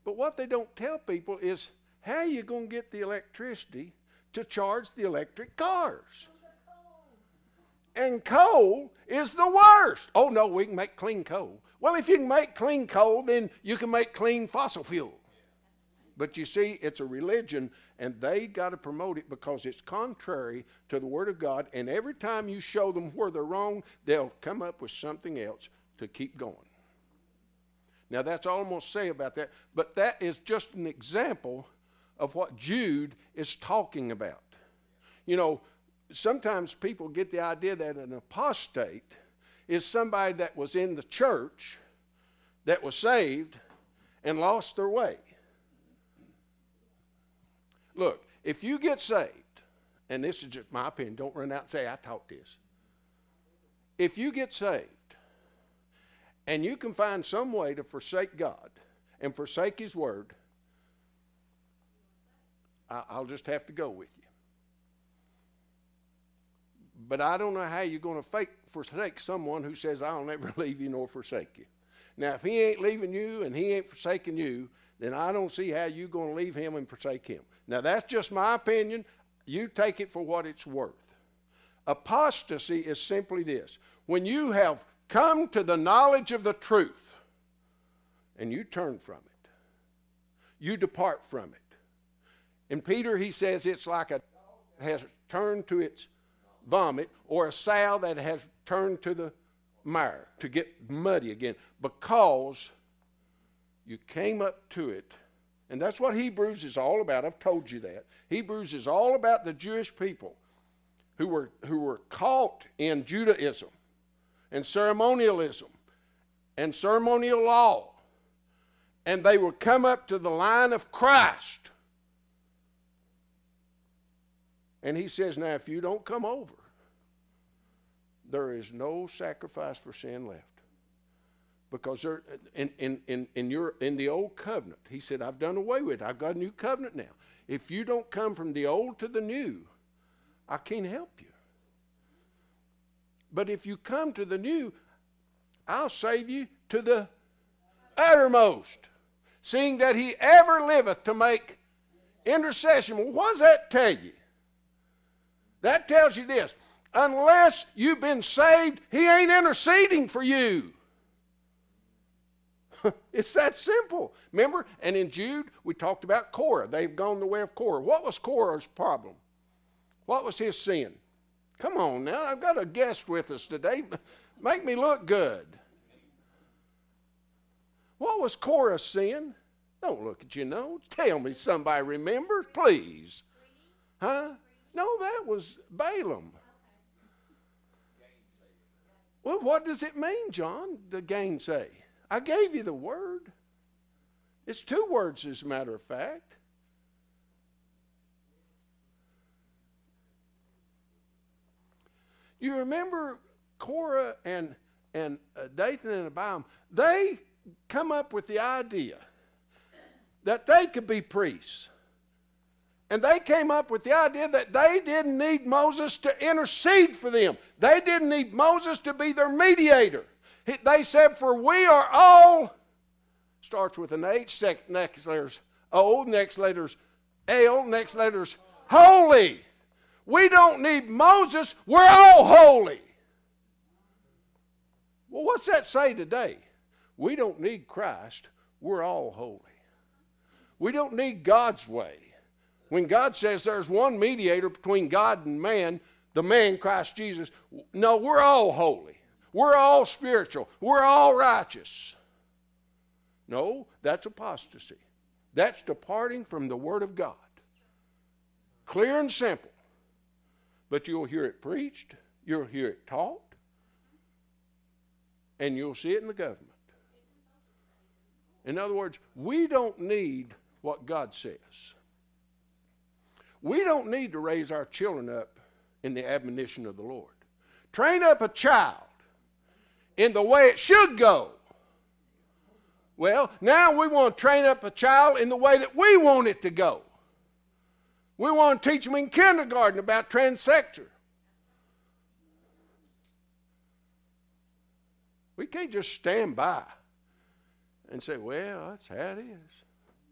But what they don't tell people is how you going to get the electricity to charge the electric cars. And coal is the worst. Oh, no, we can make clean coal. Well, if you can make clean coal, then you can make clean fossil fuel. But you see, it's a religion, and they got to promote it because it's contrary to the Word of God. And every time you show them where they're wrong, they'll come up with something else to keep going. Now, that's all I'm going to say about that. But that is just an example of what Jude is talking about. You know, sometimes people get the idea that an apostate is somebody that was in the church, that was saved, and lost their way. Look, if you get saved, and this is just my opinion, don't run out and say, I taught this. If you get saved, and you can find some way to forsake God and forsake His Word, I'll just have to go with you. But I don't know how you're going to forsake someone who says, I'll never leave you nor forsake you. Now, if he ain't leaving you and he ain't forsaking you, then I don't see how you're going to leave him and forsake him. Now, that's just my opinion. You take it for what it's worth. Apostasy is simply this. When you have come to the knowledge of the truth and you turn from it, you depart from it. In Peter, he says it's like a dog that has turned to its vomit, or a sow that has turned to the mire to get muddy again, because you came up to it. And that's what Hebrews is all about. I've told you that. Hebrews is all about the Jewish people who were caught in Judaism and ceremonialism and ceremonial law, and they would come up to the line of Christ. And he says, now if you don't come over, there is no sacrifice for sin left. Because there, in the old covenant, he said, I've done away with it. I've got a new covenant now. If you don't come from the old to the new, I can't help you. But if you come to the new, I'll save you to the uttermost, seeing that he ever liveth to make intercession. Well, what does that tell you? That tells you this. Unless you've been saved, he ain't interceding for you. It's that simple. Remember? And in Jude, we talked about Korah. They've gone the way of Korah. What was Korah's problem? What was his sin? Come on now. I've got a guest with us today. Make me look good. What was Korah's sin? Don't look at your nose. Tell me somebody remembers, please. Huh? No, that was Balaam. Well, what does it mean, John, the gainsay? I gave you the word. It's 2 words, as a matter of fact. You remember Korah and Dathan and Abiram, they come up with the idea that they could be priests. And they came up with the idea that they didn't need Moses to intercede for them. They didn't need Moses to be their mediator. They said, for we are all, starts with an H, next letter's O, next letter's L, next letter's holy. We don't need Moses, we're all holy. Well, what's that say today? We don't need Christ, we're all holy. We don't need God's way. When God says there's one mediator between God and man, the man Christ Jesus, no, we're all holy. We're all spiritual. We're all righteous. No, that's apostasy. That's departing from the Word of God. Clear and simple. But you'll hear it preached, you'll hear it taught, and you'll see it in the government. In other words, we don't need what God says. We don't need to raise our children up in the admonition of the Lord. Train up a child in the way it should go. Well, now we want to train up a child in the way that we want it to go. We want to teach them in kindergarten about transsexual. We can't just stand by and say, well, that's how it is.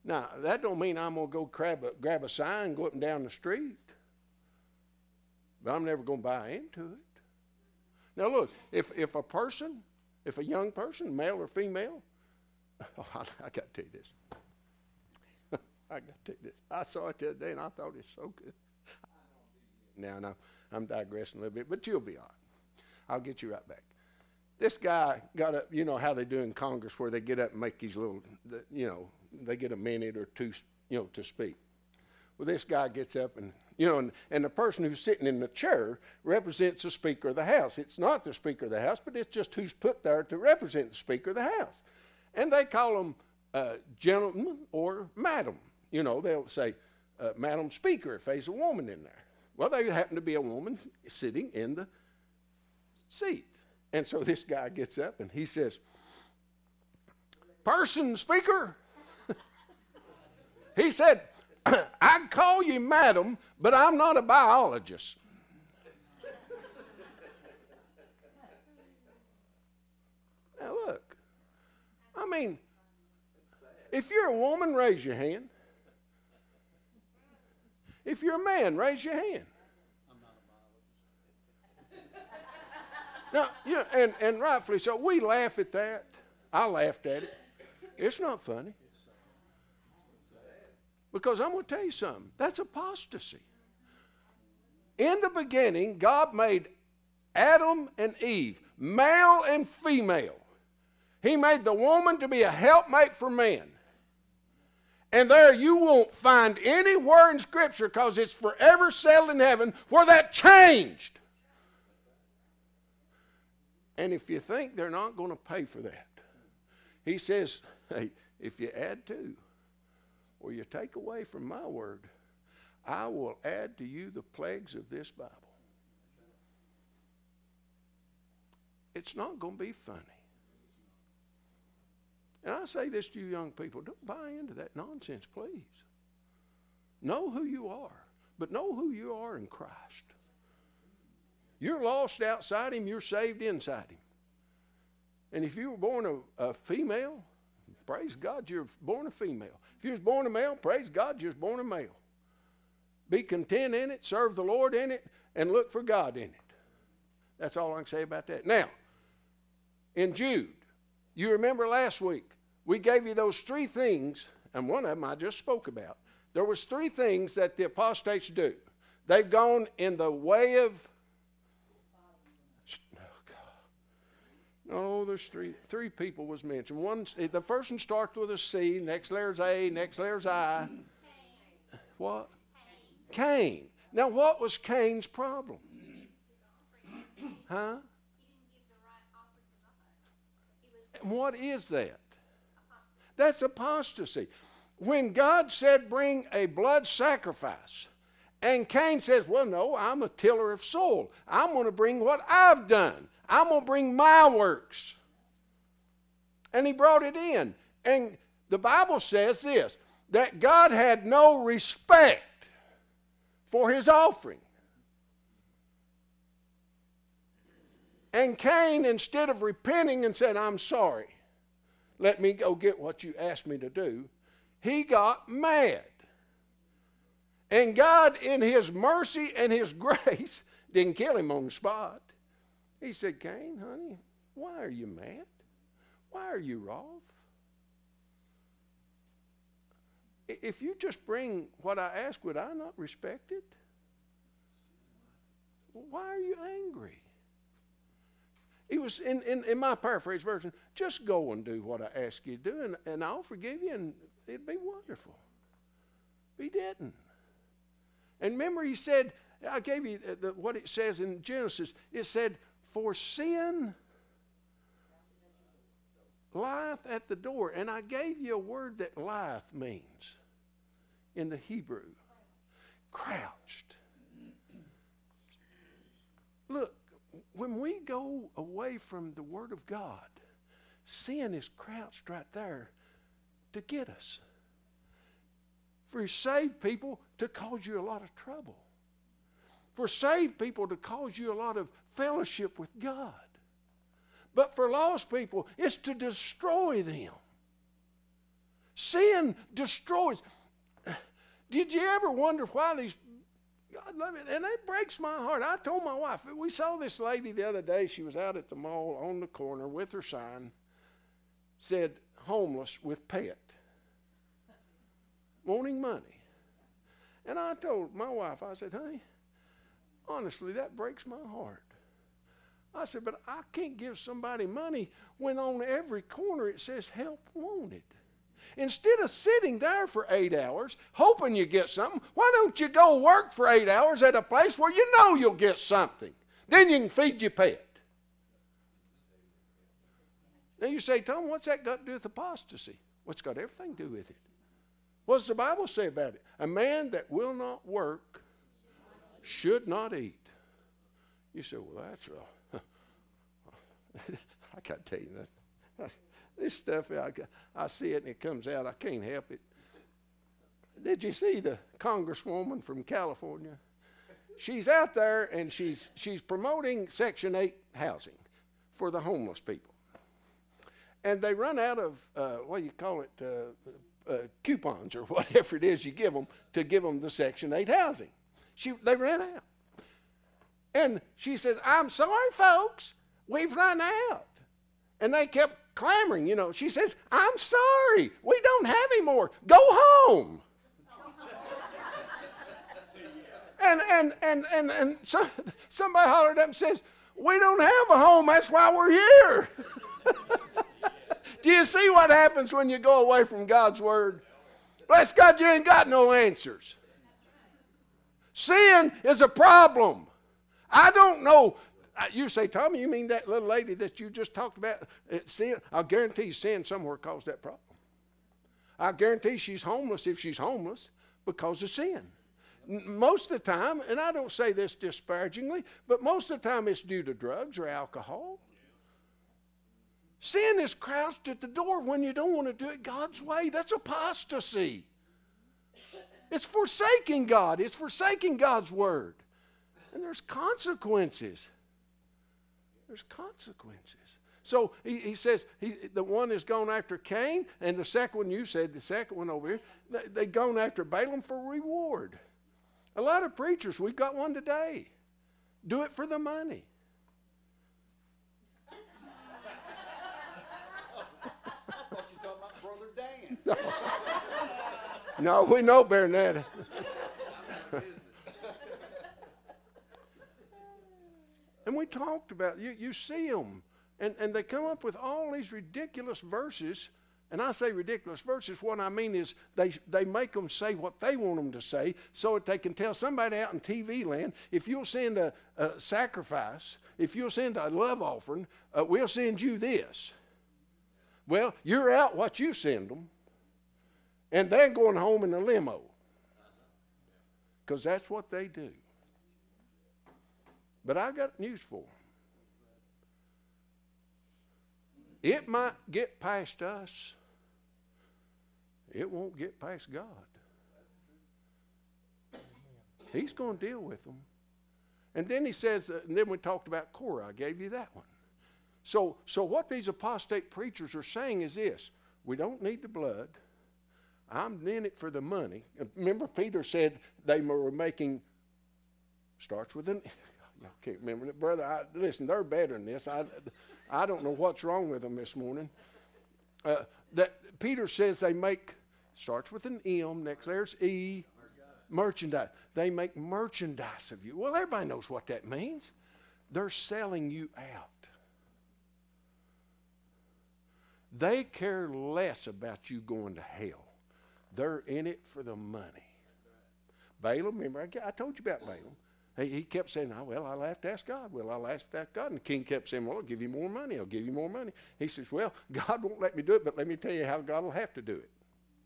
Now, that don't mean I'm going to go grab a sign and go up and down the street. But I'm never going to buy into it. Now, look, if a young person, male or female, I got to tell you this. I got to tell you this. I saw it the other day, and I thought it's so good. Now, I'm digressing a little bit, but you'll be all right. I'll get you right back. This guy got up, you know how they do in Congress where they get up and make these little, they get a minute or two, to speak. Well, this guy gets up and, and the person who's sitting in the chair represents the Speaker of the House. It's not the Speaker of the House, but it's just who's put there to represent the Speaker of the House. And they call them gentleman or madam. They'll say, Madam Speaker, if there's a woman in there. Well, there happened to be a woman sitting in the seat. And so this guy gets up and he says, Person Speaker. He said, I call you madam, but I'm not a biologist. Now look, I mean, if you're a woman, raise your hand. If you're a man, raise your hand. I'm not a biologist. Now, and rightfully so, we laugh at that. I laughed at it. It's not funny. Because I'm going to tell you something. That's apostasy. In the beginning, God made Adam and Eve, male and female. He made the woman to be a helpmate for man. And there you won't find anywhere in Scripture, because it's forever settled in heaven, where that changed. And if you think they're not going to pay for that, he says, hey, if you add to or you take away from my word, I will add to you the plagues of this Bible. It's not going to be funny. And I say this to you young people, don't buy into that nonsense, please. Know who you are, but know who you are in Christ. You're lost outside him, you're saved inside him. And if you were born a female, praise God, you're born a female. If you was born a male, praise God, you're born a male. Be content in it, serve the Lord in it, and look for God in it. That's all I can say about that. Now, in Jude, you remember last week, we gave you those three things, and one of them I just spoke about. There was three things that the apostates do. They've gone in the way of, oh, there's three people was mentioned. One, the first one starts with a C, next letter's A, next letter's I. Cain. What? Cain. Now, what was Cain's problem? Huh? What is that? That's apostasy. When God said bring a blood sacrifice, and Cain says, well, no, I'm a tiller of soil. I'm going to bring what I've done. I'm going to bring my works. And he brought it in. And the Bible says this, that God had no respect for his offering. And Cain, instead of repenting and said, I'm sorry, let me go get what you asked me to do, he got mad. And God, in his mercy and his grace, didn't kill him on the spot. He said, Cain, honey, why are you mad? Why are you wroth? If you just bring what I ask, would I not respect it? Why are you angry? He was, in my paraphrase version, just go and do what I ask you to do, and I'll forgive you, and it'd be wonderful. But he didn't. And remember, he said, I gave you what it says in Genesis. It said, for sin lieth at the door. And I gave you a word that lieth means in the Hebrew. Crouched. Look, when we go away from the Word of God, sin is crouched right there to get us. For saved people to cause you a lot of trouble. For saved people to cause you a lot of fellowship with God. But for lost people, it's to destroy them. Sin destroys. Did you ever wonder why these, God love it, and it breaks my heart. I told my wife, we saw this lady the other day. She was out at the mall on the corner with her sign, said, homeless with pet, wanting money. And I told my wife, I said, honey, honestly, that breaks my heart. I said, but I can't give somebody money when on every corner it says help wanted. Instead of sitting there for 8 hours hoping you get something, why don't you go work for 8 hours at a place where you know you'll get something? Then you can feed your pet. Now you say, Tom, what's that got to do with apostasy? Well, it's got everything to do with it. What does the Bible say about it? A man that will not work should not eat. You say, well, that's I got to tell you that. This stuff, I see it and it comes out. I can't help it. Did you see the congresswoman from California? She's out there and she's promoting Section 8 housing for the homeless people. And they run out of, coupons or whatever it is you give them to give them the Section 8 housing. They ran out. And she says, I'm sorry, folks, we've run out. And they kept clamoring, you know. She says, I'm sorry, we don't have any more. Go home. and somebody hollered up and says, we don't have a home, that's why we're here. Do you see what happens when you go away from God's word? Bless God, you ain't got no answers. Sin is a problem. I don't know. You say, Tommy, you mean that little lady that you just talked about? Sin? I'll guarantee sin somewhere caused that problem. I guarantee she's homeless if she's homeless because of sin. Most of the time, and I don't say this disparagingly, but most of the time it's due to drugs or alcohol. Sin is crouched at the door when you don't want to do it God's way. That's apostasy. It's forsaking God. It's forsaking God's word. And there's consequences. There's consequences. So he says the one has gone after Cain, and the second one, you said the second one over here, they've gone after Balaam for reward. A lot of preachers, we've got one today, do it for the money. I thought you were talking about Brother Dan. No, we know better than that. And we talked about, you see them, and they come up with all these ridiculous verses. And I say ridiculous verses, what I mean is they make them say what they want them to say so that they can tell somebody out in TV land, if you'll send a sacrifice, if you'll send a love offering, we'll send you this. Well, you're out what you send them, and they're going home in a limo because that's what they do. But I got news for them. It might get past us. It won't get past God. He's going to deal with them. And then he says, and then we talked about Korah. I gave you that one. So what these apostate preachers are saying is this. We don't need the blood. I'm in it for the money. Remember Peter said they were making, starts with an, I can't remember it, brother. Listen, they're better than this. I don't know what's wrong with them this morning. That Peter says they make, starts with an M, next there's E, merchandise. They make merchandise of you. Well, everybody knows what that means. They're selling you out. They care less about you going to hell. They're in it for the money. Balaam, remember, I told you about Balaam. He kept saying, well, I'll have to ask God. Well, I'll have to ask God. And the king kept saying, well, I'll give you more money. I'll give you more money. He says, well, God won't let me do it, but let me tell you how God will have to do it.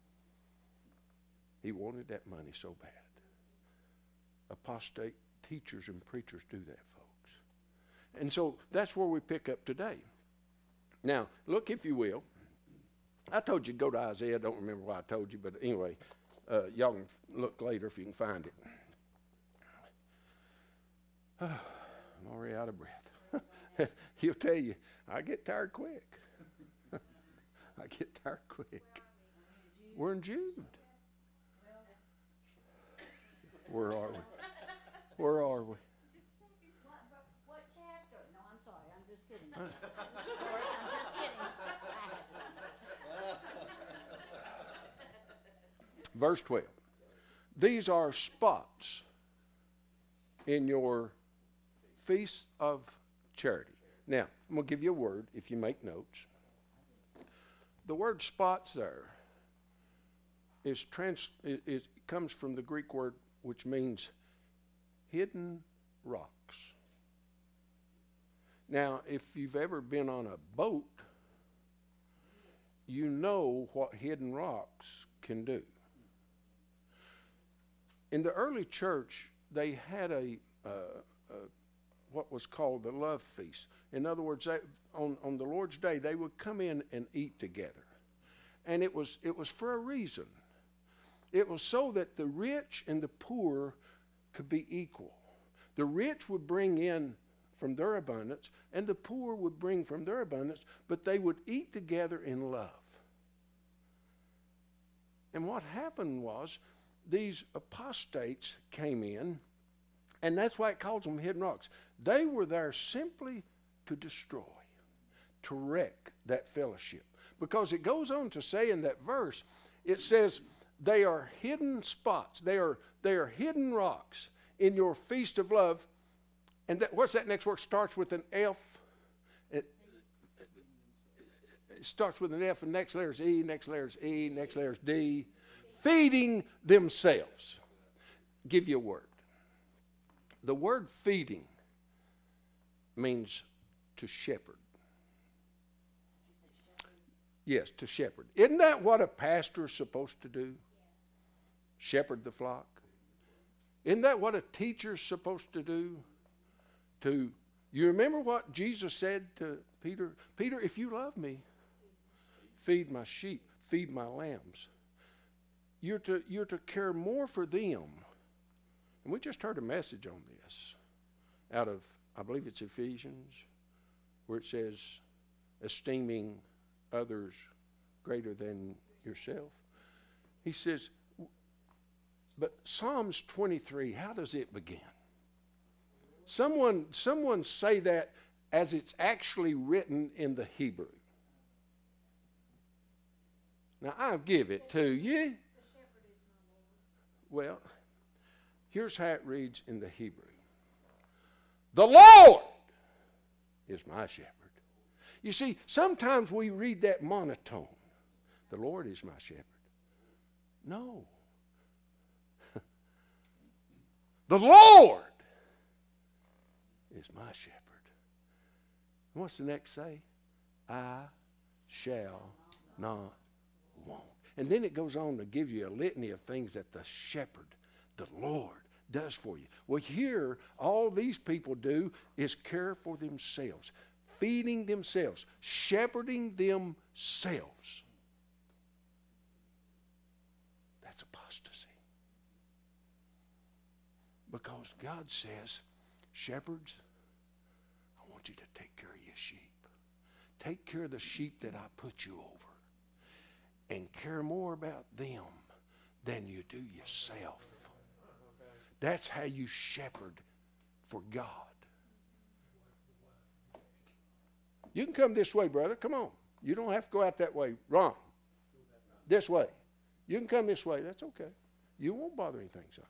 He wanted that money so bad. Apostate teachers and preachers do that, folks. And so that's where we pick up today. Now, look, if you will. I told you to go to Isaiah. I don't remember why I told you, but anyway, y'all can look later if you can find it. I'm already out of breath. He'll tell you, I get tired quick. I get tired quick. We're in Jude. Where are we? Where are we? What chapter? No, I'm sorry. I'm just kidding. Of course, I'm just kidding. I had to. Verse 12. These are spots in your feast of charity. Now, I'm going to give you a word if you make notes. The word spots there it comes from the Greek word which means hidden rocks. Now, if you've ever been on a boat, you know what hidden rocks can do. In the early church, they had what was called the love feast. In other words, on the Lord's Day, they would come in and eat together. And it was for a reason. It was so that the rich and the poor could be equal. The rich would bring in from their abundance, and the poor would bring from their abundance, but they would eat together in love. And what happened was, these apostates came in, and that's why it calls them hidden rocks. They were there simply to destroy, to wreck that fellowship. Because it goes on to say in that verse, it says, they are hidden spots. They are hidden rocks in your feast of love. And what's that next word? Starts with an F. It starts with an F, and next letter is E, next letter is E, next letter is D. Feeding themselves. Give you a word. The word feeding means to shepherd. Yes, to shepherd. Isn't that what a pastor is supposed to do? Shepherd the flock. Isn't that what a teacher's supposed to do? You remember what Jesus said to Peter? Peter, if you love me, feed my sheep, feed my lambs. You're to care more for them. And we just heard a message on this out of, I believe it's Ephesians, where it says, esteeming others greater than yourself. He says, but Psalms 23, how does it begin? Someone say that as it's actually written in the Hebrew. Now, I'll give it to you. Well, here's how it reads in the Hebrew. The Lord is my shepherd. You see, sometimes we read that monotone. The Lord is my shepherd. No. The Lord is my shepherd. And what's the next say? I shall not want. And then it goes on to give you a litany of things that the shepherd, the Lord, does for you. Well, here, all these people do is care for themselves, feeding themselves, shepherding themselves. That's apostasy. Because God says, shepherds, I want you to take care of your sheep. Take care of the sheep that I put you over. And care more about them than you do yourself. That's how you shepherd for God. You can come this way, brother. Come on. You don't have to go out that way. Wrong. This way. You can come this way. That's okay. You won't bother anything, son.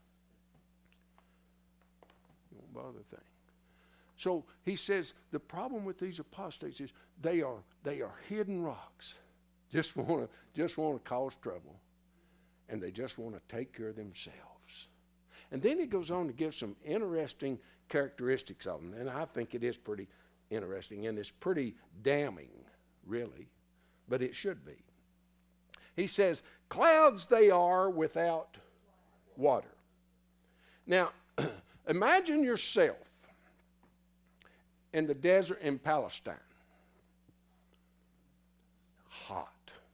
You won't bother a thing. So he says the problem with these apostates is they are hidden rocks. Just want to cause trouble, and they just want to take care of themselves. And then he goes on to give some interesting characteristics of them, and I think it is pretty interesting, and it's pretty damning, really, but it should be. He says, clouds they are without water. Now, imagine yourself in the desert in Palestine. Hot.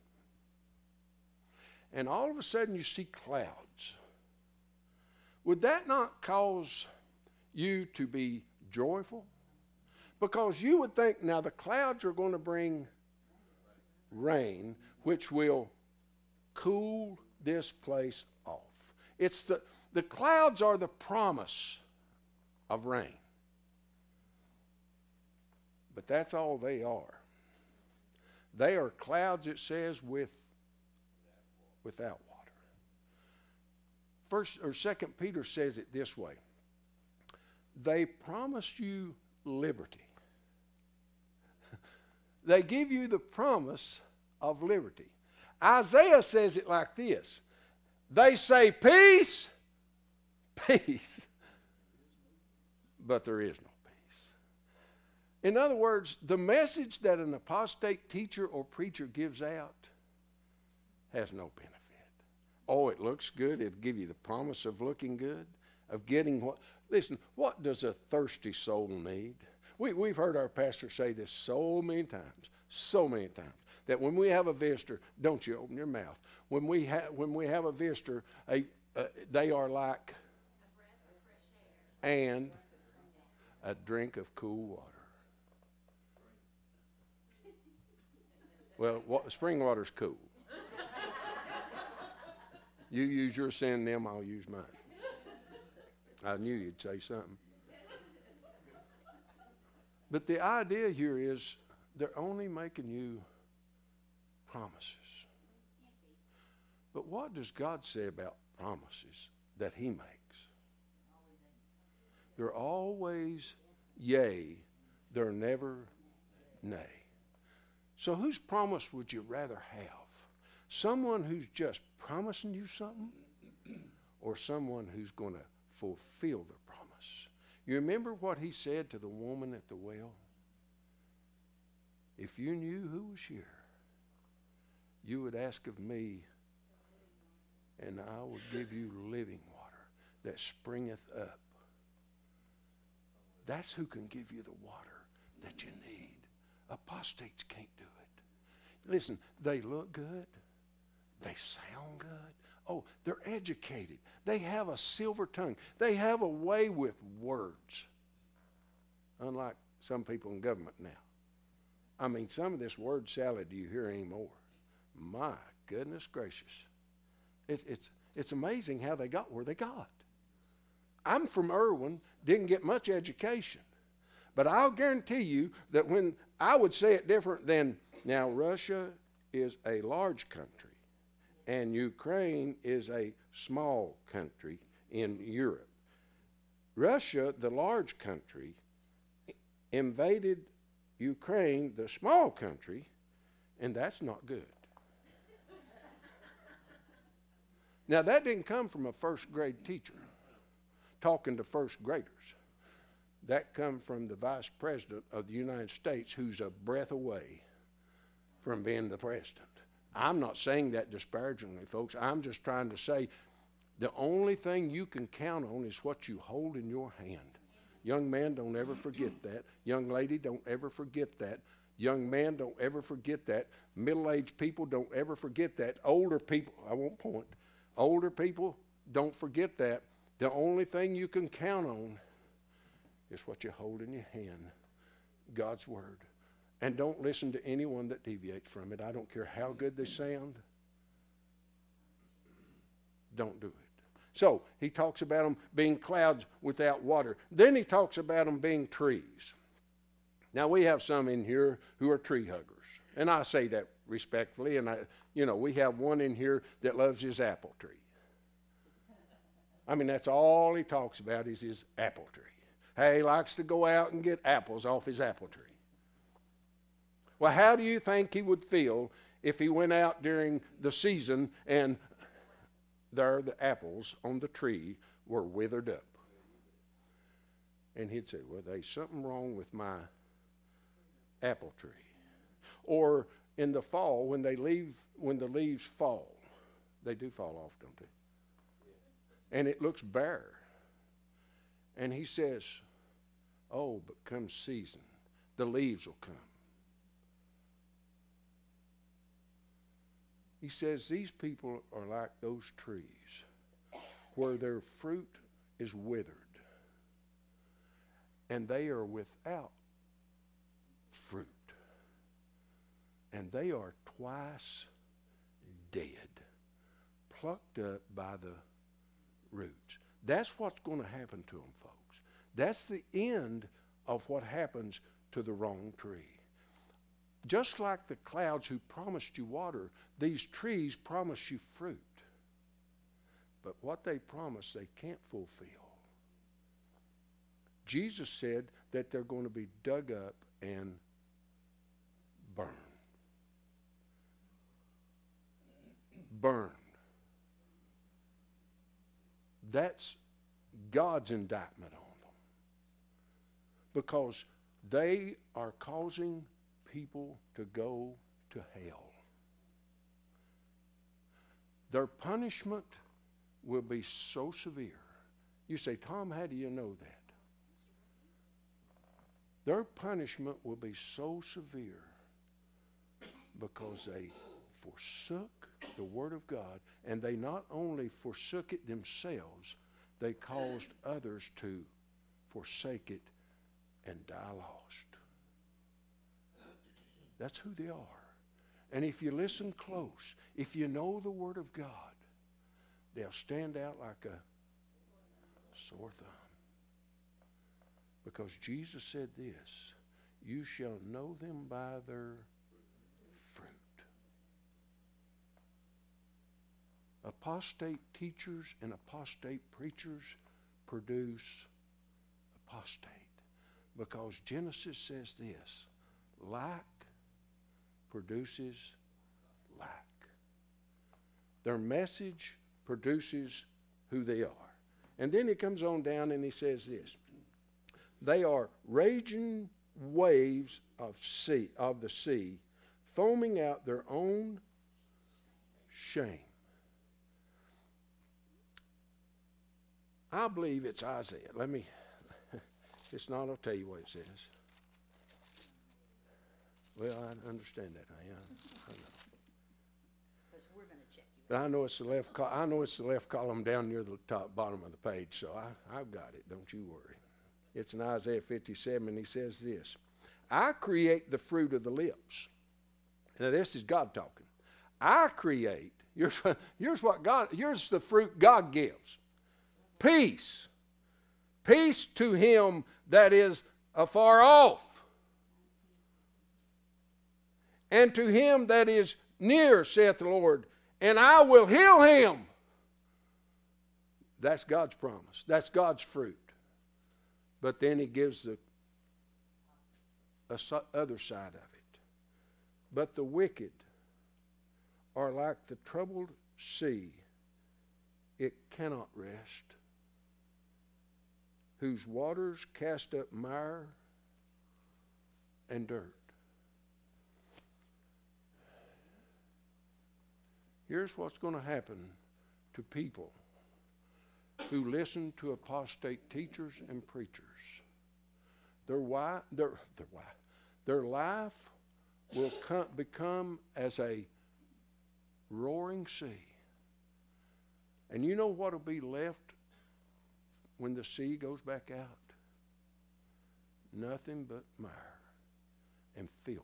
And all of a sudden you see clouds. Would that not cause you to be joyful? Because you would think, now the clouds are going to bring rain, which will cool this place off. It's the clouds are the promise of rain. But that's all they are. They are clouds, it says, without water. First or Second Peter says it this way. They promise you liberty. They give you the promise of liberty. Isaiah says it like this. They say peace, peace, but there is no peace. In other words, the message that an apostate teacher or preacher gives out has no benefit. Oh, it looks good. It'll give you the promise of looking good, of getting what. Listen, what does a thirsty soul need? We've heard our pastor say this so many times, that when we have a visitor, don't you open your mouth. When we have a visitor, they are like and a drink of cool water. Well, spring water's cool. You use your synonym, I'll use mine. I knew you'd say something. But the idea here is they're only making you promises. But what does God say about promises that he makes? They're always yea, they're never nay. So whose promise would you rather have? Someone who's just promising you something, or someone who's going to fulfill the promise? You remember what he said to the woman at the well? If you knew who was here, you would ask of me, and I would give you living water that springeth up. That's who can give you the water that you need. Apostates can't do it. Listen, they look good. They sound good. Oh, they're educated. They have a silver tongue. They have a way with words. Unlike some people in government now. I mean, some of this word salad you hear anymore. My goodness gracious. It's amazing how they got where they got. I'm from Irwin, didn't get much education. But I'll guarantee you that when I would say it different than, now Russia is a large country and Ukraine is a small country in Europe. Russia, the large country, invaded Ukraine, the small country, and that's not good. Now, that didn't come from a first grade teacher talking to first graders. That come from the vice president of the United States, who's a breath away from being the president. I'm not saying that disparagingly, folks. I'm just trying to say the only thing you can count on is what you hold in your hand. Young man, don't ever forget that. Young lady, don't ever forget that. Young man, don't ever forget that. Middle-aged people, don't ever forget that. Older people, I won't point. Older people, don't forget that. The only thing you can count on is what you hold in your hand, God's Word. And don't listen to anyone that deviates from it. I don't care how good they sound. Don't do it. So, he talks about them being clouds without water. Then he talks about them being trees. Now, we have some in here who are tree huggers. And I say that respectfully. And, we have one in here that loves his apple tree. I mean, that's all he talks about is his apple tree. Hey, he likes to go out and get apples off his apple tree. Well, how do you think he would feel if he went out during the season and there the apples on the tree were withered up? And he'd say, well, there's something wrong with my apple tree. Or in the fall, when the leaves fall, they do fall off, don't they? And it looks bare. And he says, oh, but come season, the leaves will come. He says these people are like those trees where their fruit is withered and they are without fruit. And they are twice dead. plucked up by the roots. That's what's going to happen to them, folks. That's the end of what happens to the wrong tree. Just like the clouds who promised you water, these trees promise you fruit. But what they promise, they can't fulfill. Jesus said that they're going to be dug up and burned. Burned. That's God's indictment on them. Because they are causing people to go to hell. Their punishment will be so severe. You say, Tom, how do you know that? Their punishment will be so severe because they forsook the Word of God, and they not only forsook it themselves, they caused others to forsake it and die lost. That's who they are. And if you listen close, if you know the Word of God, they'll stand out like a sore thumb. Because Jesus said this, you shall know them by their fruit. Apostate teachers and apostate preachers produce apostate. Because Genesis says this, like produces lack. Their message produces who they are. And then he comes on down and he says this, they are raging waves of the sea, foaming out their own shame. I believe it's Isaiah. It's not, I'll tell you what it says. Well, I understand that. I know. Because we're going to check you. But I know it's the left column down near the bottom of the page, so I've got it. Don't you worry. It's in Isaiah 57, and he says this, I create the fruit of the lips. Now, this is God talking. I create, here's the fruit God gives. Peace. Peace to him that is afar off. And to him that is near, saith the Lord, and I will heal him. That's God's promise. That's God's fruit. But then he gives the other side of it. But the wicked are like the troubled sea. It cannot rest. Whose waters cast up mire and dirt. Here's what's going to happen to people who listen to apostate teachers and preachers. Their life will become as a roaring sea. And you know what will be left when the sea goes back out? Nothing but mire and filth.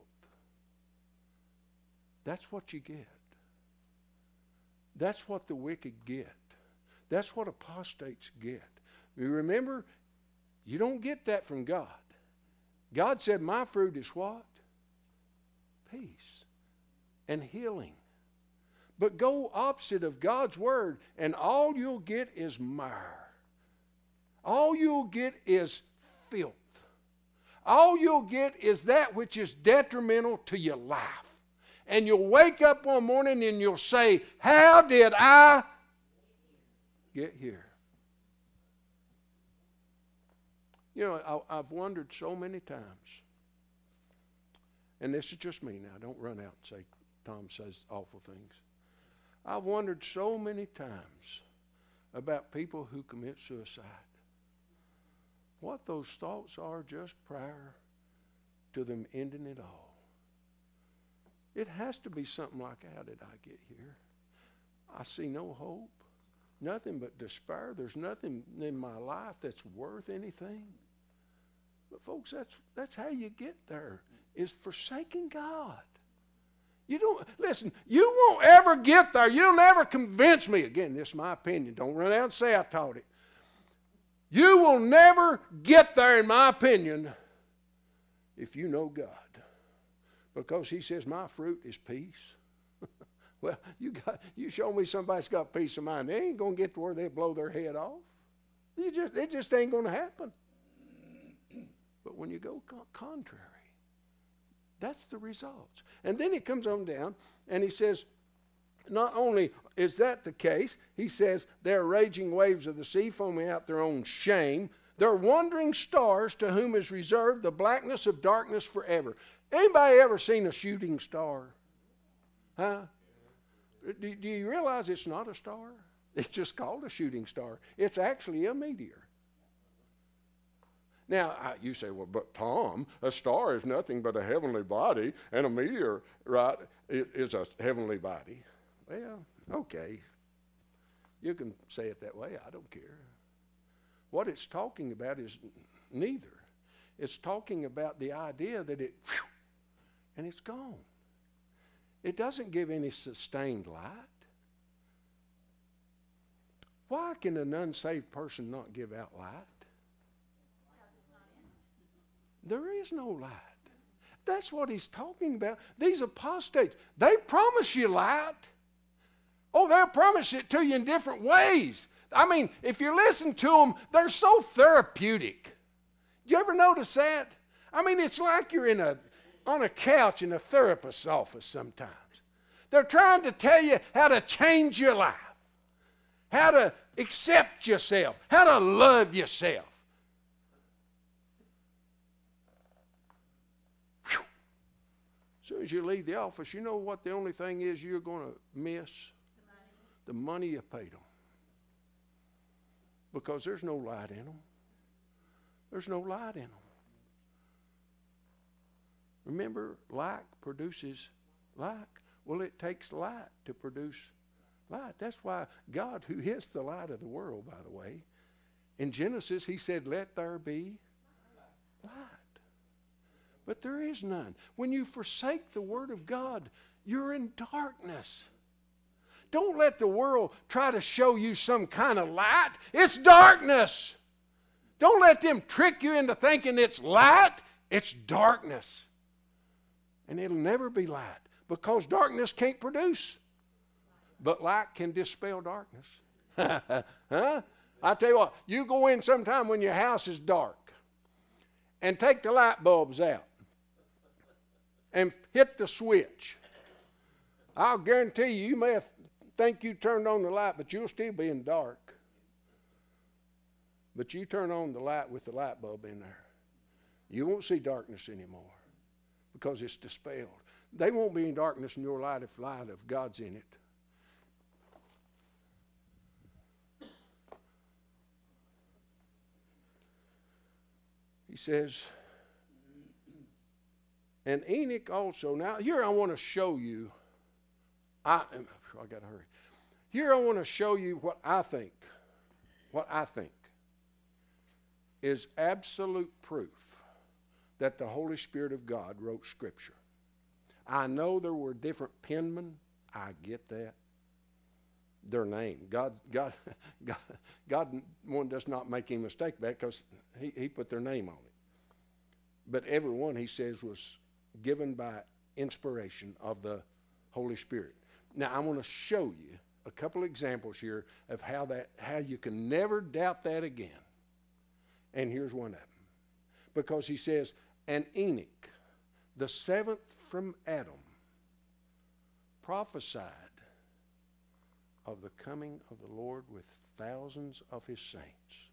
That's what you get. That's what the wicked get. That's what apostates get. You remember, you don't get that from God. God said, my fruit is what? Peace and healing. But go opposite of God's word, and all you'll get is mire. All you'll get is filth. All you'll get is that which is detrimental to your life. And you'll wake up one morning and you'll say, how did I get here? You know, I've wondered so many times, and this is just me now, don't run out and say, Tom says awful things. I've wondered so many times about people who commit suicide. What those thoughts are just prior to them ending it all. It has to be something like, how did I get here? I see no hope, nothing but despair. There's nothing in my life that's worth anything. But folks, that's how you get there, is forsaking God. You don't, listen, you won't ever get there. You'll never convince me. Again, this is my opinion. Don't run out and say I taught it. You will never get there, in my opinion, if you know God. Because he says, my fruit is peace. Well, you show me somebody's got peace of mind. They ain't going to get to where they blow their head off. It just ain't going to happen. But when you go contrary, that's the results. And then he comes on down and he says, not only is that the case, he says, they're raging waves of the sea, foaming out their own shame. They're wandering stars to whom is reserved the blackness of darkness forever. Anybody ever seen a shooting star? Huh? Do you realize it's not a star? It's just called a shooting star. It's actually a meteor. Now, you say, well, but Tom, a star is nothing but a heavenly body, and a meteor, right, is a heavenly body. Well, okay. You can say it that way. I don't care. What it's talking about is neither. It's talking about the idea that it, and it's gone. It doesn't give any sustained light. Why can an unsaved person not give out light? There is no light. That's what he's talking about. These apostates, they promise you light. Oh, they'll promise it to you in different ways. I mean, if you listen to them, they're so therapeutic. Do you ever notice that? I mean, it's like you're on a couch in a therapist's office sometimes. They're trying to tell you how to change your life, how to accept yourself, how to love yourself. Whew. As soon as you leave the office, you know what the only thing is you're going to miss? The money you paid them. Because there's no light in them. There's no light in them. Remember, like produces like. Well, it takes light to produce light. That's why God, who is the light of the world, by the way, in Genesis, he said, let there be light. But there is none. When you forsake the word of God, you're in darkness. Don't let the world try to show you some kind of light. It's darkness. Don't let them trick you into thinking it's light. It's darkness. And it'll never be light because darkness can't produce. But light can dispel darkness. Huh? I tell you what, you go in sometime when your house is dark and take the light bulbs out and hit the switch. I'll guarantee you may think you turned on the light, but you'll still be in dark. But you turn on the light with the light bulb in there. You won't see darkness anymore because it's dispelled. They won't be in darkness in your light if the light of God's in it. He says, and Enoch also. Now, here I want to show you. I got to hurry. Here I want to show you what I think is absolute proof that the Holy Spirit of God wrote Scripture. I know there were different penmen. I get that. Their name. God one does not make any mistake about it because he put their name on it. But every one, he says, was given by inspiration of the Holy Spirit. Now, I want to show you a couple examples here of how you can never doubt that again. And here's one of them. Because he says, and Enoch, the seventh from Adam, prophesied of the coming of the Lord with thousands of his saints.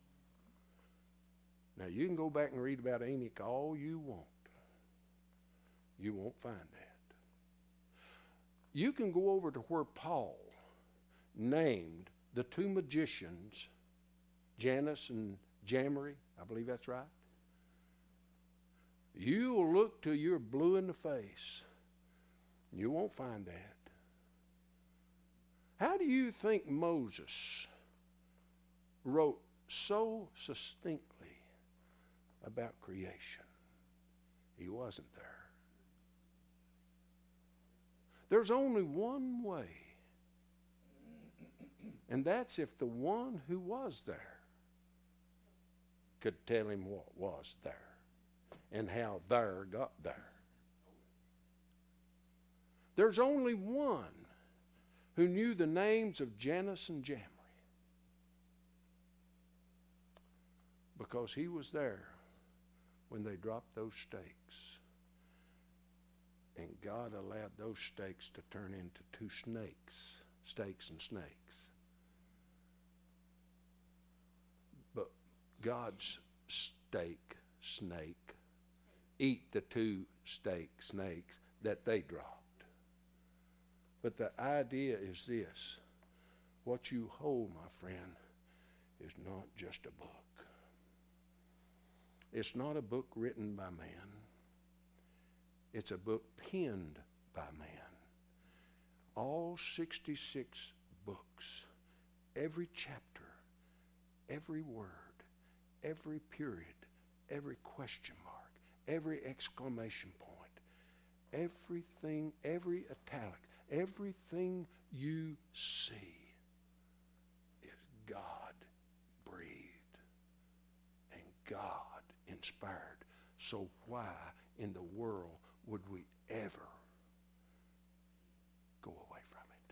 Now, you can go back and read about Enoch all you want. You won't find that. You can go over to where Paul named the two magicians, Janus and Jambres. I believe that's right. You will look till you're blue in the face. You won't find that. How do you think Moses wrote so succinctly about creation? He wasn't there. There's only one way. And that's if the one who was there could tell him what was there and how there got there. There's only one who knew the names of Jannes and Jambres, because he was there when they dropped those stakes. And God allowed those stakes to turn into two snakes, stakes and snakes. But God's snake, eat the two snakes that they dropped. But the idea is this: what you hold, my friend, is not just a book. It's not a book written by man. It's a book penned by man. All 66 books, every chapter, every word, every period, every question mark, every exclamation point, everything, every italic, everything you see is God breathed and God inspired. So why in the world would we ever go away from it?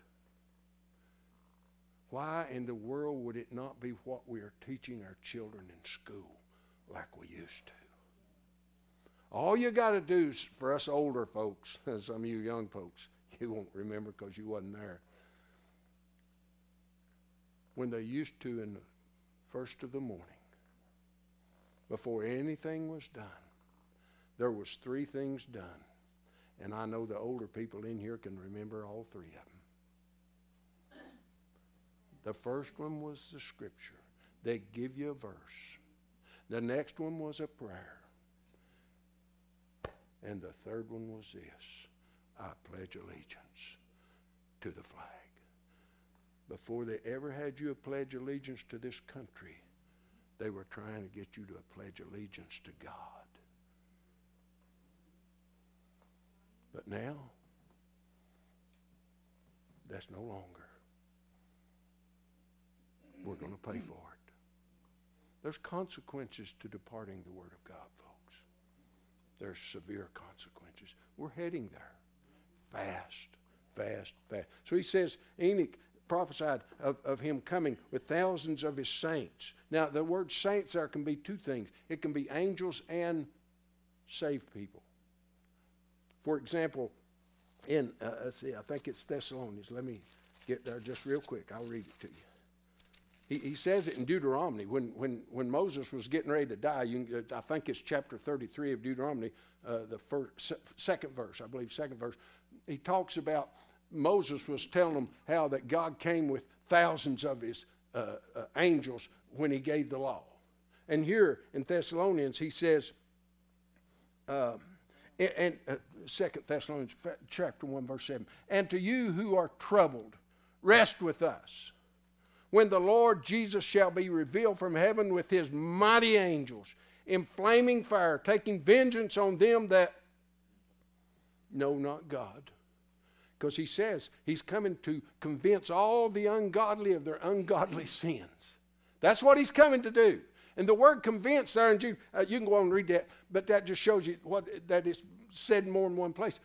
Why in the world would it not be what we are teaching our children in school like we used to? All you got to do is, for us older folks, and some of you young folks, you won't remember because you wasn't there. When they used to, in the first of the morning, before anything was done, there was 3 things done. And I know the older people in here can remember all 3 of them. The first one was the scripture. They'd give you a verse. The next one was a prayer. And the third one was this: I pledge allegiance to the flag. Before they ever had you pledge allegiance to this country, they were trying to get you to pledge allegiance to God. But now, that's no longer. We're going to pay for it. There's consequences to departing the Word of God, folks. There's severe consequences. We're heading there. Fast, fast, fast. So he says, Enoch prophesied of him coming with thousands of his saints. Now, the word saints there can be 2 things. It can be angels and saved people. For example, in, let's see, I think it's Thessalonians. Let me get there just real quick. I'll read it to you. He says it in Deuteronomy. When Moses was getting ready to die, I think it's chapter 33 of Deuteronomy, the second verse, I believe, second verse. He talks about Moses was telling them how that God came with thousands of his angels when he gave the law. And here in Thessalonians, he says, in 2 Thessalonians chapter 1, verse 7, and to you who are troubled, rest with us, when the Lord Jesus shall be revealed from heaven with his mighty angels, in flaming fire, taking vengeance on them that know not God. Because he says he's coming to convince all the ungodly of their ungodly sins. That's what he's coming to do. And the word convince there in Jude, you can go on and read that, but that just shows you what that is said in more than one place.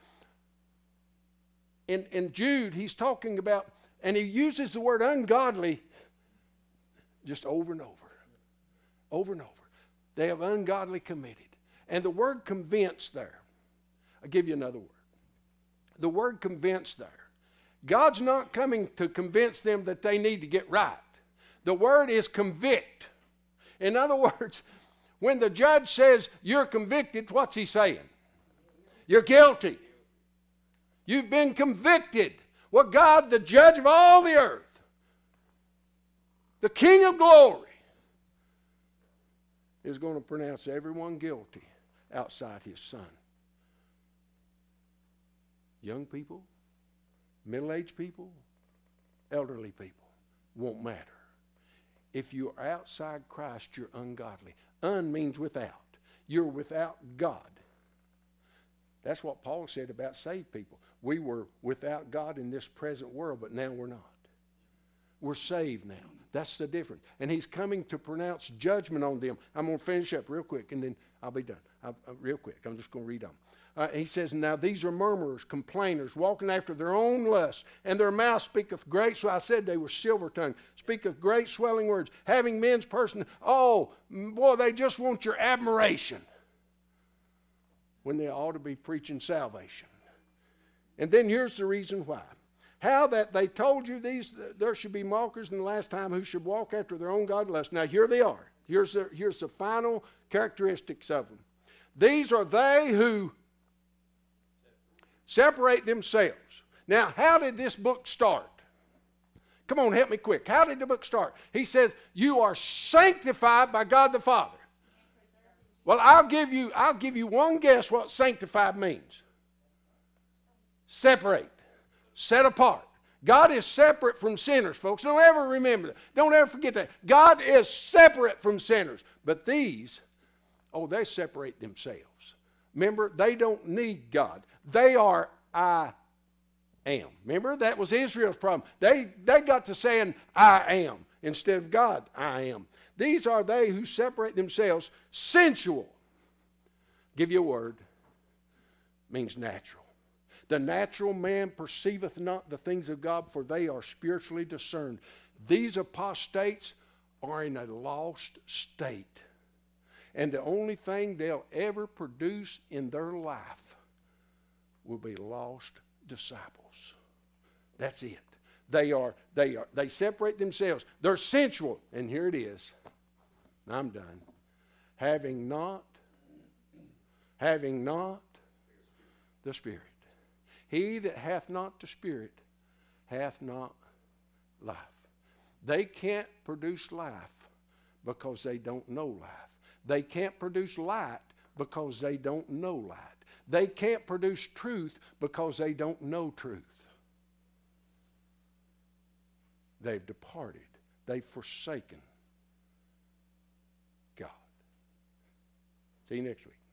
In Jude, he's talking about, and he uses the word ungodly just over and over. Over and over. They have ungodly committed. And the word convince there, I'll give you another word. The word convince there, God's not coming to convince them that they need to get right. The word is convict. In other words, when the judge says you're convicted, what's he saying? You're guilty. You've been convicted. Well, God, the judge of all the earth, the King of glory, is going to pronounce everyone guilty outside his Son. Young people, middle-aged people, elderly people, won't matter. If you're outside Christ, you're ungodly. Un means without. You're without God. That's what Paul said about saved people. We were without God in this present world, but now we're not. We're saved now. That's the difference. And he's coming to pronounce judgment on them. I'm going to finish up real quick, and then I'll be done. Real quick. I'm just going to read on. He says, now these are murmurers, complainers, walking after their own lusts, and their mouth speaketh great, so I said they were silver-tongued, speaketh great swelling words, having men's person. Oh, boy, they just want your admiration, when they ought to be preaching salvation. And then here's the reason why. How that they told you there should be mockers in the last time who should walk after their own godly lust. Now here they are. Here's the final characteristics of them. These are they who separate themselves. Now, how did this book start? Come on, help me quick. How did the book start? He says, you are sanctified by God the Father. Well, I'll give you one guess what sanctified means. Separate. Set apart. God is separate from sinners, folks. Don't ever remember that. Don't ever forget that. God is separate from sinners. But these, they separate themselves. Remember, they don't need God. They are I am. Remember, that was Israel's problem. They got to saying I am instead of God, I am. These are they who separate themselves, sensual. Give you a word. Means natural. The natural man perceiveth not the things of God, for they are spiritually discerned. These apostates are in a lost state. And the only thing they'll ever produce in their life will be lost disciples. That's it. They separate themselves. They're sensual. And here it is. I'm done. Having not the Spirit. He that hath not the Spirit hath not life. They can't produce life because they don't know life. They can't produce light because they don't know light. They can't produce truth because they don't know truth. They've departed. They've forsaken God. See you next week.